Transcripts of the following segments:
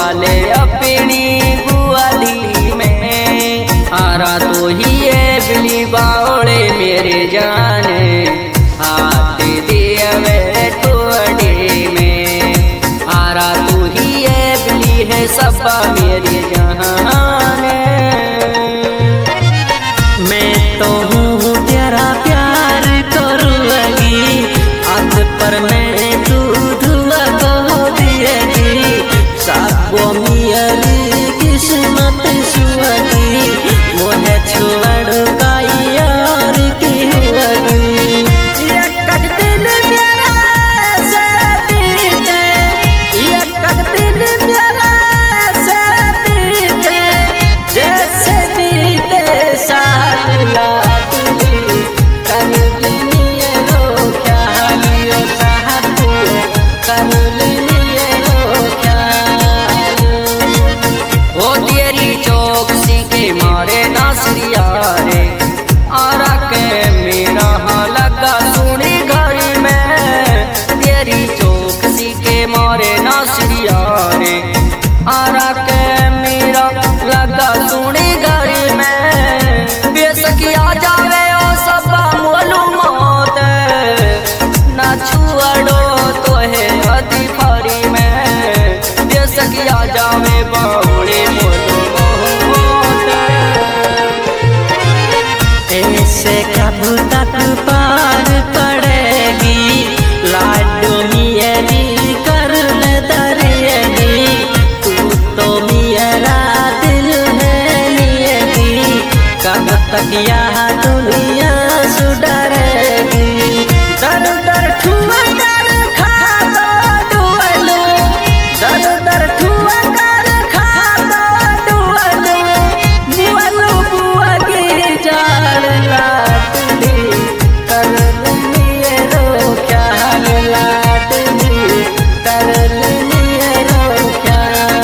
वाले अपनी गुआली में। आरा तो ही है बिली बावड़े मेरे जाने, हाथ दिया वे टोड़े में। आरा तो ही है बिली है सबा मेरे जाने। मैं तो हूँ तेरा प्यार करूँगी, आज पर मैं दूध को दिएगी। साबो मेरी किस्मत सुअगी, मोहे छोड़ का यार की हुअगी। एक दिन मेरा से बीते, एक दिन मेरा से बीते, जैसे बीते साल लाडली। कर लिए रो क्या लियो साहब, कर लिए रो क्या। ओ तेरी चौकसी के मारे नासरिया रे, आरा के मेरा हाँ लगा सुनी घर में। तेरी चौकसी के मारे नासरिया रे, आरा के मेरा लगा सुनी घर में। बेसकिया जावे ओ सबा मालूमात, ना छुअड़ो तो है अति फारी में। बेसकिया जावे बावड़े मालूमात, ऐसे कब तक पार पड़ेगी। लाडो मेरी कर ले दरिएगी, तू तो मेरा दिल है लिएगी। कब तक यह दुनिया सुधरेगी। दर दर ठुआ कर खा दो डुअलो, दर दर ठुआ कर खा दो डुअलो। बुअलो बुआ की जाल लाडली, कर लिए रो क्या लाडली, कर लिए रो क्या।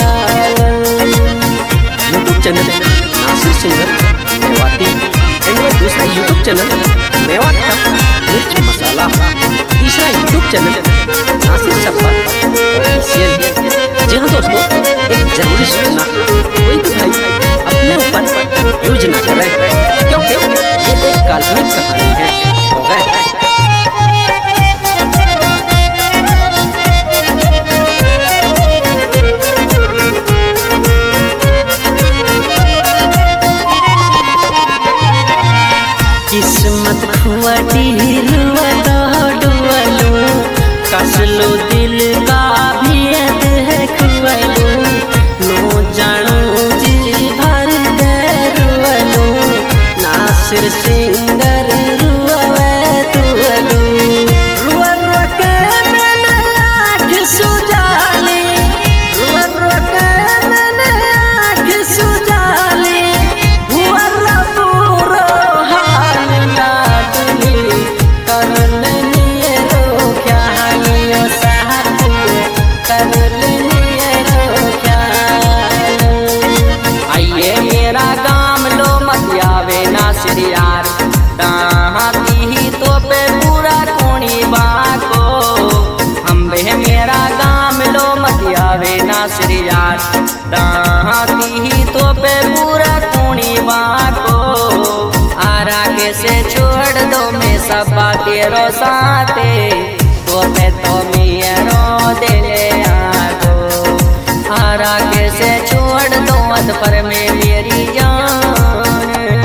YouTube channel Nasir singer Mewati and दूसरा यूट्यूब चैनल मेवात का मिर्च मसाला। तीसरा YouTube channel Nasir Sabba official. जी हाँ दोस्तों, एक जरूरी सूचना, कोई भी भाई अपने ऊपर यूज ना करे, क्योंकि ये एक काल्पनिक कहानी है। हो गए किस्मत खुआटी रुआ डुअलो, कसलो दिल का भी है खुअलो। नो जानो जी भर दे रुअलो, नासिर सिंगर रुआवे तुअलो। रुआ रुआ के मैंने आँख सुजाली, रुआ रुआ के मैंने आँख सुजाली। हुआ पूरो हाल लाडली, कर लिए रो क्या लियो साहब, कर लिए रो क्या। आइए मेरा गाम लो मत आवे नासिर यार, हाथी ही तो पे पूरा कोणी बाको। हम बे मेरा गाम लो मत आवे नासिर यार, हाथी ही तो पे पूरा कोणी बाको। आरा के से छोड़ दो मैं सबा तेरो साथे, तो पे तो मेरो दिले आगो। आरा के से छोड़ दो मत पर में मेरी जान।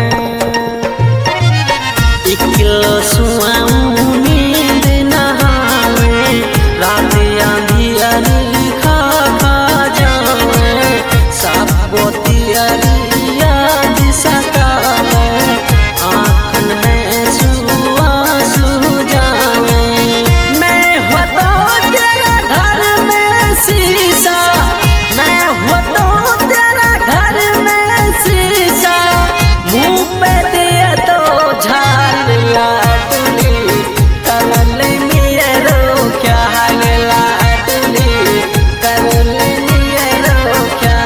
इकलो सुआऊं नींद नहावे, रात आंधी खा खा जावे। साबो तियरी याद सतावे, आँखन में सुआ सु जावे। मैं हुआ तो तेरा घर में शीशा, मैं हुआ तो तेरा घर में शीशा। मुँह पे दिया तो झाल लाडली, कर लिए रो क्या लाडली, कर लिए रो क्या।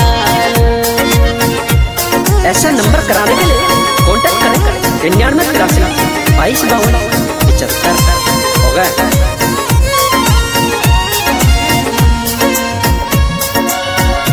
ऐसा नंबर कराने के लिए कांटेक्ट करें 9983 2252 75। हो गए।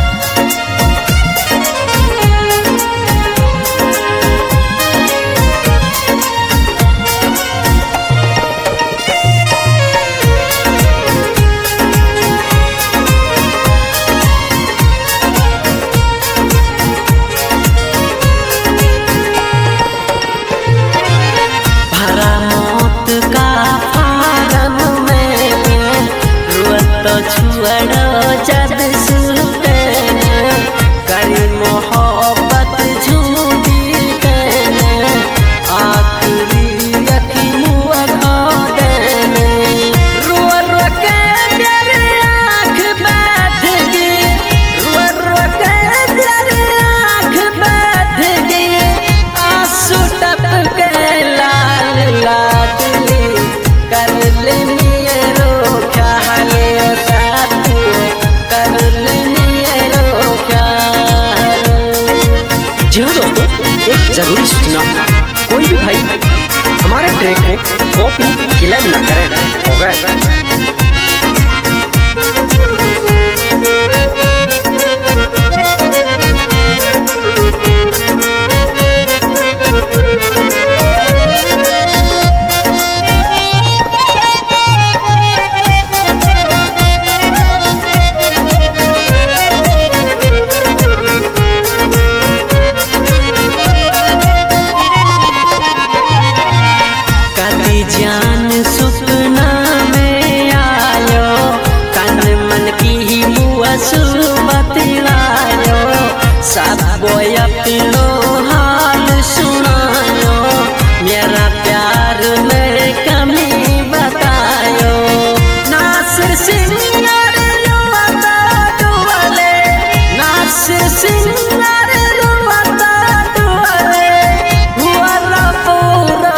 एक जरूरी सूचना, कोई भी भाई हमारे ट्रैक को कॉपी क्लेम न करे, हो गए। जान सुपना में आयो, तन मन की मुआसु बतलायो, सब बोय अपनो हाल सुनायो, मेरा प्यार में कमी बतायो। नासिर सिंगर रुवता दुआले, नासिर सिंगर रुवता दुआले, हुआ पूरा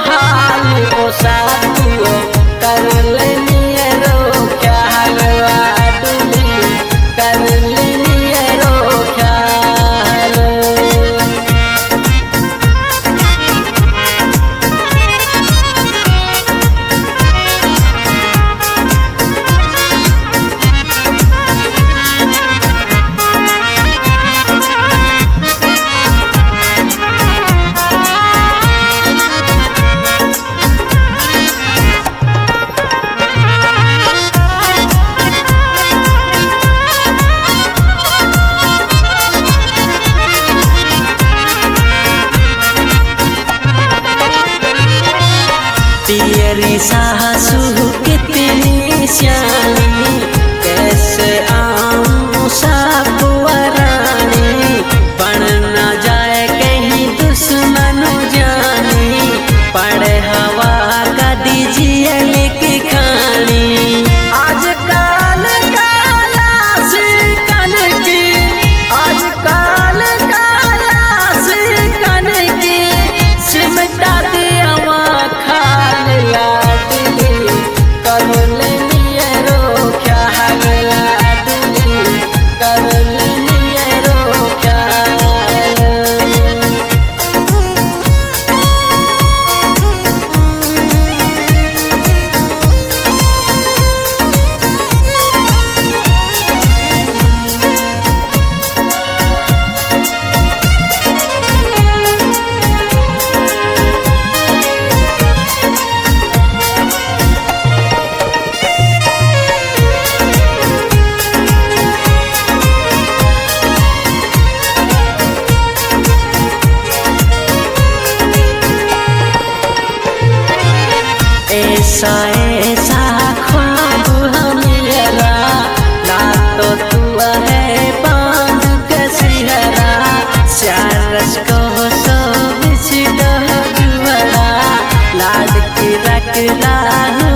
सातुओ कर लेनी रो ख्याल वाडुली, कर लेनी रो ख्याल। तेरी सासू कितनी श्यानी, कैसे आऊं सापुरानी, बन न जाए कहीं दुश्मन जानी, पड़े हवा का दीजिए लिख खानी। आजकल काला सिकन की, आजकल काला सिकन की, सिमटा दिया खाल लाडली, कर लेनी रो ख्याल लाडली, कर लेनी रो ख्याल। ऐसा ऐसा ख्वाब मेरा, ना तो तू है बांध के सिहरा, चारस को सो बिछ जुहरा, लाड की रखला